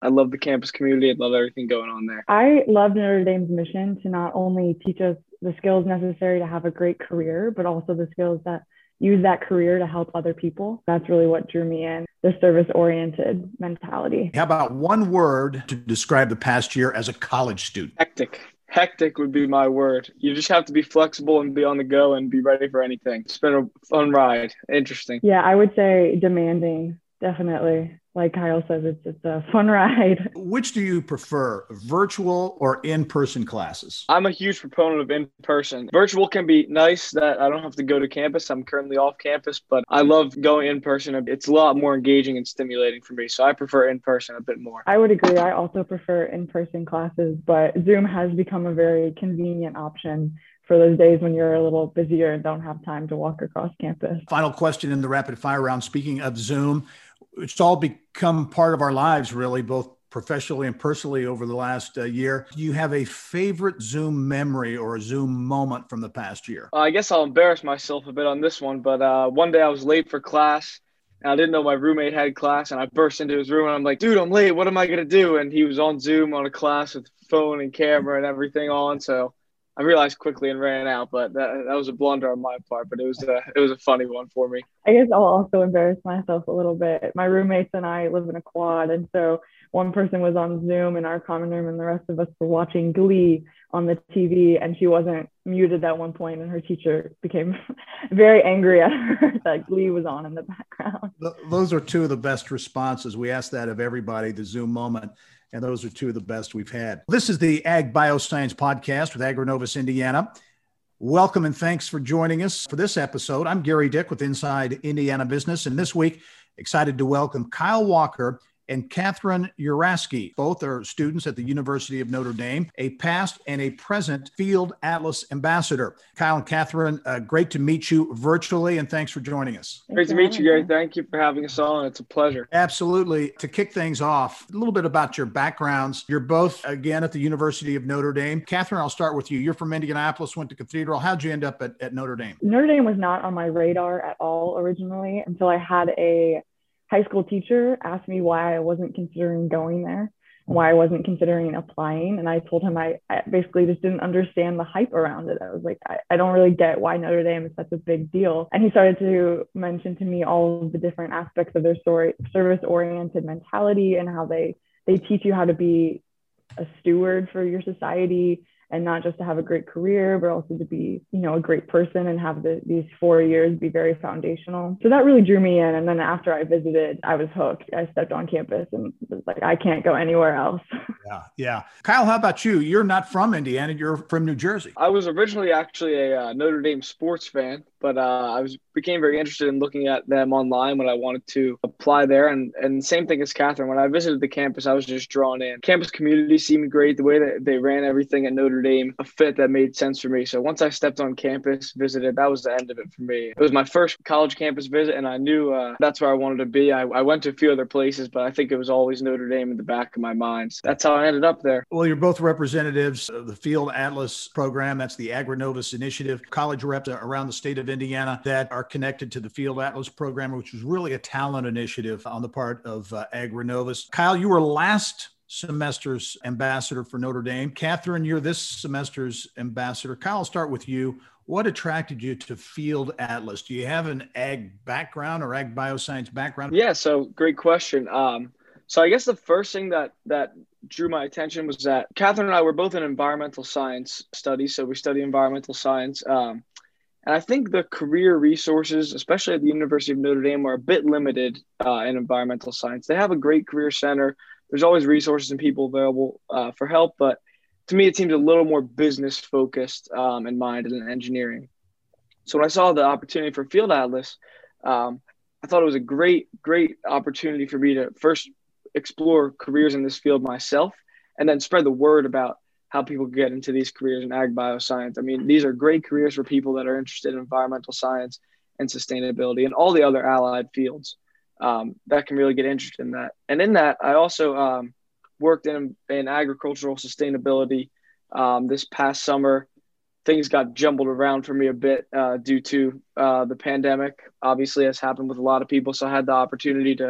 love the campus community. I love everything going on there. I love Notre Dame's mission to not only teach us the skills necessary to have a great career, but also the skills that use that career to help other people. That's really what drew me in, the service-oriented mentality. How about one word to describe the past year as a college student? Hectic. Hectic would be my word. You just have to be flexible and be on the go and be ready for anything. It's been a fun ride. Interesting. Yeah, I would say demanding, definitely. Like Kyle says, it's a fun ride. Which do you prefer, virtual or in-person classes? I'm a huge proponent of in-person. Virtual can be nice that I don't have to go to campus. I'm currently off campus, but I love going in person. It's a lot more engaging and stimulating for me. So I prefer in-person a bit more. I would agree. I also prefer in-person classes, but Zoom has become a very convenient option for those days when you're a little busier and don't have time to walk across campus. Final question in the rapid fire round. Speaking of Zoom, it's all become part of our lives, really, both professionally and personally over the last year. Do you have a favorite Zoom memory or a Zoom moment from the past year? I guess I'll embarrass myself a bit on this one, but one day I was late for class and I didn't know my roommate had class, and I burst into his room and I'm like, dude, I'm late. What am I going to do? And he was on Zoom on a class with phone and camera and everything on. So I realized quickly and ran out, but that was a blunder on my part, but it was a funny one for me. I guess I'll also embarrass myself a little bit. My roommates and I live in a quad, and so one person was on Zoom in our common room and the rest of us were watching Glee on the TV, and she wasn't muted at one point, and her teacher became very angry at her that Glee was on in the background. Those are two of the best responses. We ask that of everybody, the Zoom moment. And those are two of the best we've had. This is the Ag Bioscience Podcast with AgriNovus Indiana. Welcome and thanks for joining us for this episode. I'm Gary Dick with Inside Indiana Business. And this week, excited to welcome Kyle Walker and Catherine Uraski. Both are students at the University of Notre Dame, a past and a present Field Atlas ambassador. Kyle and Catherine, great to meet you virtually, and thanks for joining us. Great to meet you, Gary. Thank you for having us on. It's a pleasure. Absolutely. To kick things off, a little bit about your backgrounds. You're both, again, at the University of Notre Dame. Catherine, I'll start with you. You're from Indianapolis, went to Cathedral. How'd you end up at Notre Dame? Notre Dame was not on my radar at all originally until I had a high school teacher asked me why I wasn't considering going there, why I wasn't considering applying. And I told him I basically just didn't understand the hype around it. I was like, I don't really get why Notre Dame is such a big deal. And he started to mention to me all of the different aspects of their service-oriented mentality and how they teach you how to be a steward for your society, and not just to have a great career, but also to be, a great person and have these 4 years be very foundational. So that really drew me in. And then after I visited, I was hooked. I stepped on campus and was like, I can't go anywhere else. Yeah. Kyle, how about you? You're not from Indiana. You're from New Jersey. I was originally actually a Notre Dame sports fan, but I became very interested in looking at them online when I wanted to apply there. And same thing as Catherine. When I visited the campus, I was just drawn in. Campus community seemed great. The way that they ran everything at Notre Dame, a fit that made sense for me. So once I stepped on campus, visited, that was the end of it for me. It was my first college campus visit, and I knew that's where I wanted to be. I went to a few other places, but I think it was always Notre Dame in the back of my mind. So that's how I ended up there. Well, you're both representatives of the Field Atlas program. That's the AgriNovus initiative. College reps around the state of Indiana that are connected to the Field Atlas program, which was really a talent initiative on the part of AgriNovus. Kyle, you were last semester's ambassador for Notre Dame. Catherine, you're this semester's ambassador. Kyle, I'll start with you. What attracted you to Field Atlas? Do you have an ag background or ag bioscience background? Yeah, so great question. So I guess the first thing that drew my attention was that Catherine and I were both in environmental science studies. So we study environmental science. And I think the career resources, especially at the University of Notre Dame, are a bit limited in environmental science. They have a great career center. There's always resources and people available for help. But to me, it seems a little more business focused in mind than engineering. So when I saw the opportunity for Field Atlas, I thought it was a great opportunity for me to first explore careers in this field myself, and then spread the word about how people get into these careers in ag bioscience. I mean, these are great careers for people that are interested in environmental science and sustainability and all the other allied fields that can really get interested in that. And in that, I also worked in agricultural sustainability this past summer. Things got jumbled around for me a bit due to the pandemic, obviously, has happened with a lot of people. So I had the opportunity to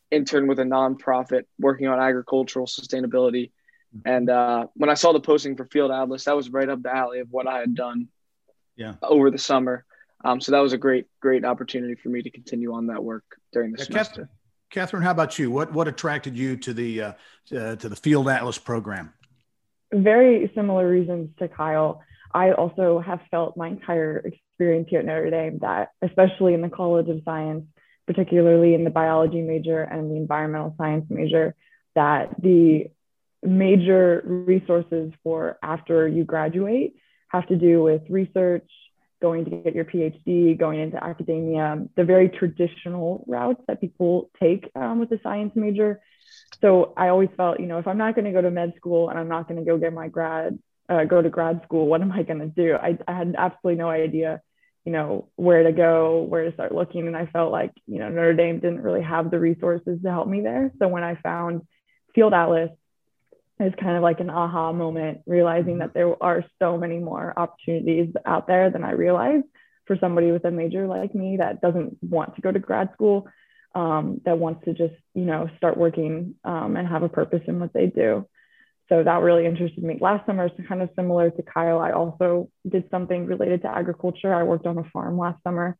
intern with a nonprofit working on agricultural sustainability. And when I saw the posting for Field Atlas, that was right up the alley of what I had done over the summer. So that was a great opportunity for me to continue on that work during the semester. Catherine, how about you? What attracted you to the Field Atlas program? Very similar reasons to Kyle. I also have felt my entire experience here at Notre Dame that, especially in the College of Science, particularly in the biology major and the environmental science major, that the major resources for after you graduate have to do with research, going to get your PhD, going into academia, the very traditional routes that people take with the science major. So I always felt, if I'm not going to go to med school and I'm not going to go get my go to grad school, what am I going to do? I had absolutely no idea, where to go, where to start looking. And I felt like, Notre Dame didn't really have the resources to help me there. So when I found Field Atlas, it was kind of like an aha moment, realizing that there are so many more opportunities out there than I realized for somebody with a major like me that doesn't want to go to grad school, that wants to just, start working and have a purpose in what they do. So that really interested me. Last summer, kind of similar to Kyle, I also did something related to agriculture. I worked on a farm last summer,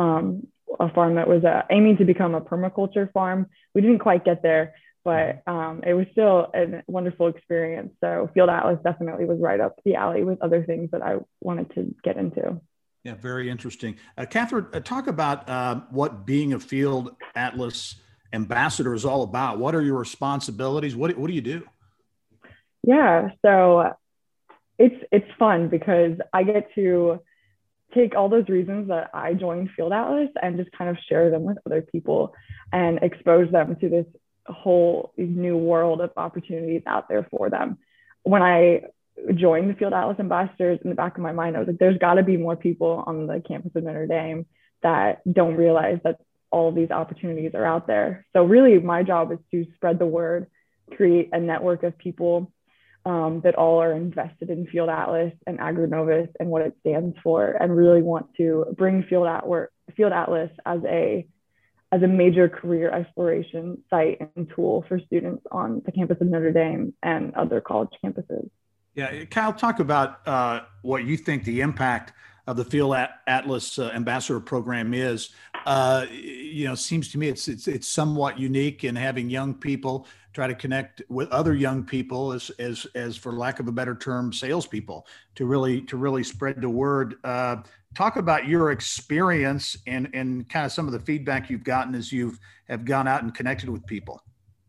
a farm that was aiming to become a permaculture farm. We didn't quite get there, but it was still a wonderful experience. So Field Atlas definitely was right up the alley with other things that I wanted to get into. Yeah, very interesting. Catherine, talk about what being a Field Atlas ambassador is all about. What are your responsibilities? What do you do? Yeah, so it's fun because I get to take all those reasons that I joined Field Atlas and just kind of share them with other people and expose them to this whole new world of opportunities out there for them. When I joined the Field Atlas ambassadors, in the back of my mind, I was like, there's got to be more people on the campus of Notre Dame that don't realize that all of these opportunities are out there. So really my job is to spread the word, create a network of people that all are invested in Field Atlas and AgriNovus and what it stands for, and really want to bring Field Atlas as a major career exploration site and tool for students on the campus of Notre Dame and other college campuses. Yeah, Kyle, talk about what you think the impact of the Field Atlas Ambassador Program is. Seems to me it's somewhat unique in having young people try to connect with other young people as for lack of a better term, salespeople to really spread the word. Talk about your experience and kind of some of the feedback you've gotten as have gone out and connected with people.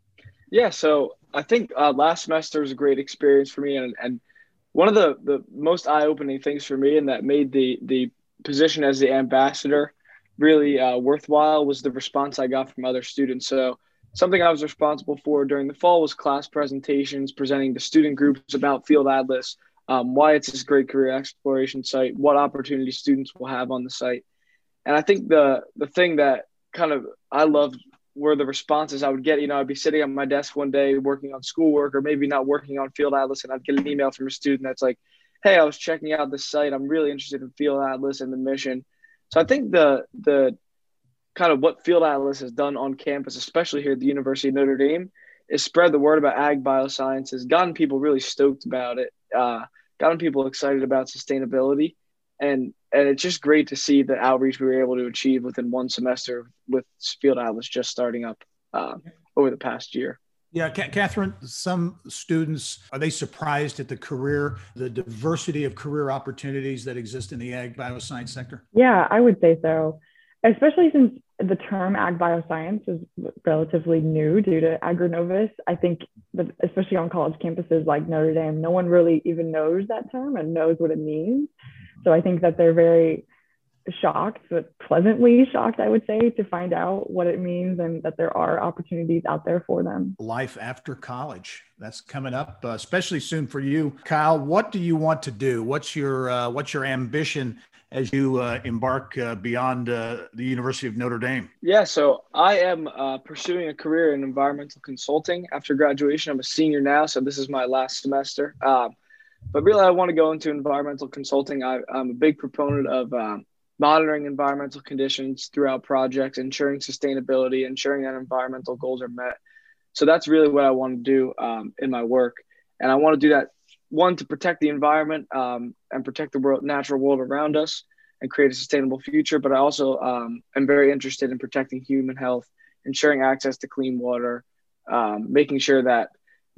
Yeah, so I think last semester was a great experience for me, and one of the most eye-opening things for me, and that made the position as the ambassador really worthwhile, was the response I got from other students. So something I was responsible for during the fall was class presentations, presenting to student groups about Field Atlas, why it's this great career exploration site, what opportunities students will have on the site. And I think the thing that kind of I loved were the responses I would get. I'd be sitting at my desk one day working on schoolwork, or maybe not working on Field Atlas, and I'd get an email from a student that's like, hey, I was checking out this site. I'm really interested in Field Atlas and the mission. So I think the kind of what Field Atlas has done on campus, especially here at the University of Notre Dame, is spread the word about ag biosciences, gotten people really stoked about it, gotten people excited about sustainability. And it's just great to see the outreach we were able to achieve within one semester with Field Atlas just starting up over the past year. Yeah, Catherine, some students, are they surprised at the diversity of career opportunities that exist in the ag bioscience sector? Yeah, I would say so, especially since the term ag bioscience is relatively new due to AgriNovus. I think that especially on college campuses like Notre Dame, no one really even knows that term and knows what it means. So I think that they're very shocked, but pleasantly shocked, I would say, to find out what it means and that there are opportunities out there for them. Life after college, that's coming up, especially soon for you. Kyle, what do you want to do? What's your ambition as you embark beyond the University of Notre Dame? Yeah, so I am pursuing a career in environmental consulting after graduation. I'm a senior now, so this is my last semester. But really, I want to go into environmental consulting. I'm a big proponent of monitoring environmental conditions throughout projects, ensuring sustainability, ensuring that environmental goals are met. So that's really what I want to do in my work. And I want to do that, one, to protect the environment and protect the natural world around us and create a sustainable future. But I also am very interested in protecting human health, ensuring access to clean water, making sure that,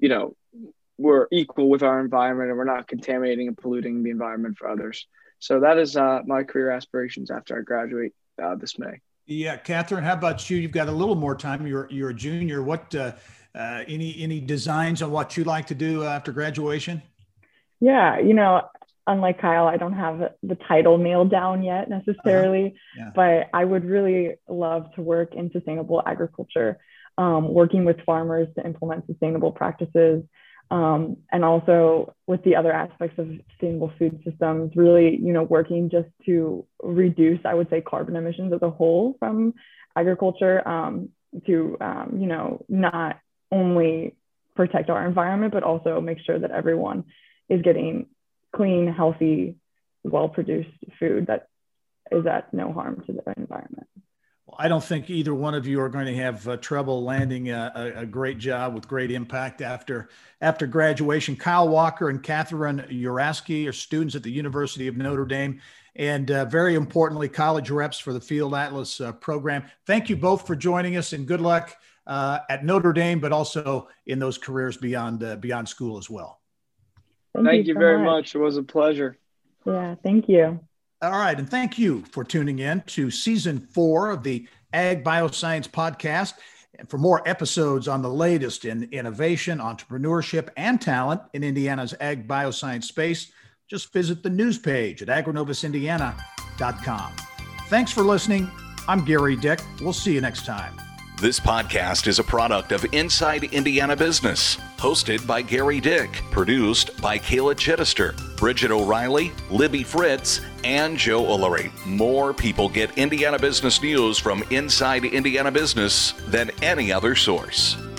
we're equal with our environment and we're not contaminating and polluting the environment for others. So that is my career aspirations after I graduate this May. Yeah, Catherine, how about you? You've got a little more time. You're a junior. What any designs on what you'd like to do after graduation? Yeah, unlike Kyle, I don't have the title nailed down yet necessarily, but I would really love to work in sustainable agriculture, working with farmers to implement sustainable practices. And also with the other aspects of sustainable food systems, really, working just to reduce, I would say, carbon emissions as a whole from agriculture, to, not only protect our environment, but also make sure that everyone is getting clean, healthy, well-produced food that is at no harm to the environment. I don't think either one of you are going to have trouble landing a great job with great impact after graduation. Kyle Walker and Catherine Uraski are students at the University of Notre Dame, and very importantly, college reps for the Field Atlas program. Thank you both for joining us, and good luck at Notre Dame, but also in those careers beyond school as well. Thank you very much. It was a pleasure. Yeah, thank you. All right. And thank you for tuning in to season 4 of the Ag Bioscience podcast. And for more episodes on the latest in innovation, entrepreneurship, and talent in Indiana's ag bioscience space, just visit the news page at agronovusindiana.com. Thanks for listening. I'm Gary Dick. We'll see you next time. This podcast is a product of Inside Indiana Business, hosted by Gary Dick, produced by Kayla Chittister, Bridget O'Reilly, Libby Fritz, and Joe Ullery. More people get Indiana business news from Inside Indiana Business than any other source.